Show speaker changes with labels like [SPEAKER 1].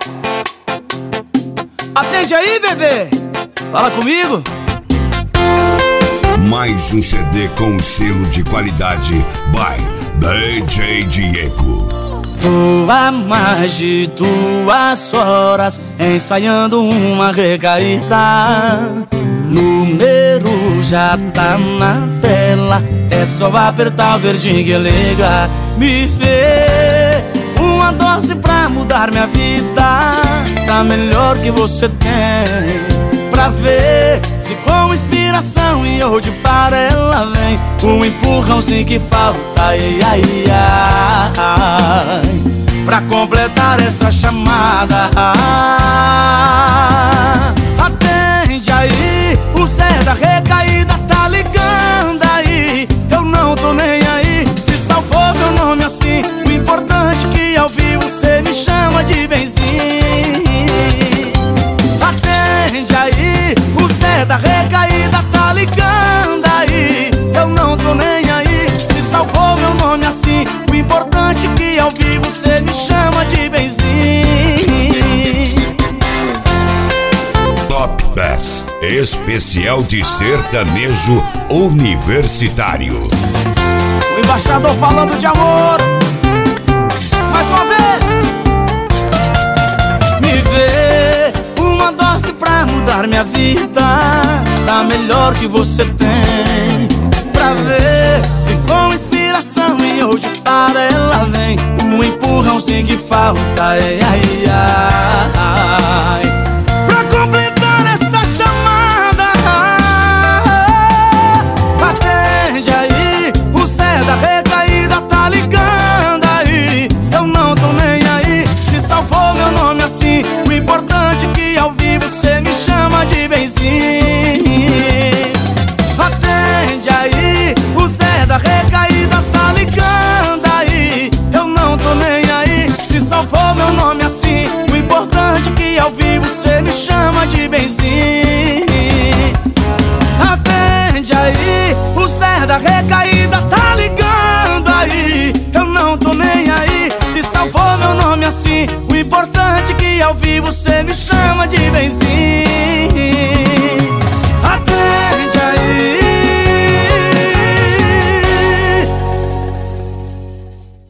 [SPEAKER 1] Atende aí, bebê. Fala comigo.
[SPEAKER 2] Mais um CD com selo de qualidade by DJ Diego.
[SPEAKER 1] Tô há mais de 2 horas ensaiando uma recaída. Número já tá na tela, é só apertar o verdinho que liga. Me vê uma dose pra mudar minha vida, tá melhor que você tem. Pra ver se com inspiração e hoje para ela vem um empurrãozinho que falta, ai, ai, ai, pra completar essa chamada. Atende aí, o Zé da recaída tá ligando aí. Eu não tô nem aí, se salvou meu nome assim. O importante é que ao vivo você me chama de benzinho. Atende aí, o Zé da recaída tá ligando aí. Eu não tô nem aí, se salvou meu nome assim. O importante é que ao vivo você me chama de benzinho.
[SPEAKER 2] Top Bass, especial de sertanejo universitário.
[SPEAKER 1] O embaixador falando de amor. Mais uma vez. Me vê uma dose pra mudar minha vida, tá melhor que você tem. Pra ver se com inspiração e hoje para ela vem um empurrãozinho que falta, ai, ai, ai, pra completar essa chamada. Atende aí, o Zé da recaída tá ligando aí. Eu não tô nem aí, se salvou meu nome assim. O importante é que ao vivo você me chama de benzinho. Atende aí, o Zé da recaída tá ligando aí. Eu não tô nem aí, se salvou meu nome assim. O importante é que ao vivo você me chama de benzinho. Atende aí, o Zé da recaída tá ligando aí. Eu não tô nem aí, se salvou meu nome assim. O importante é que ao vivo você me chama de benzinho.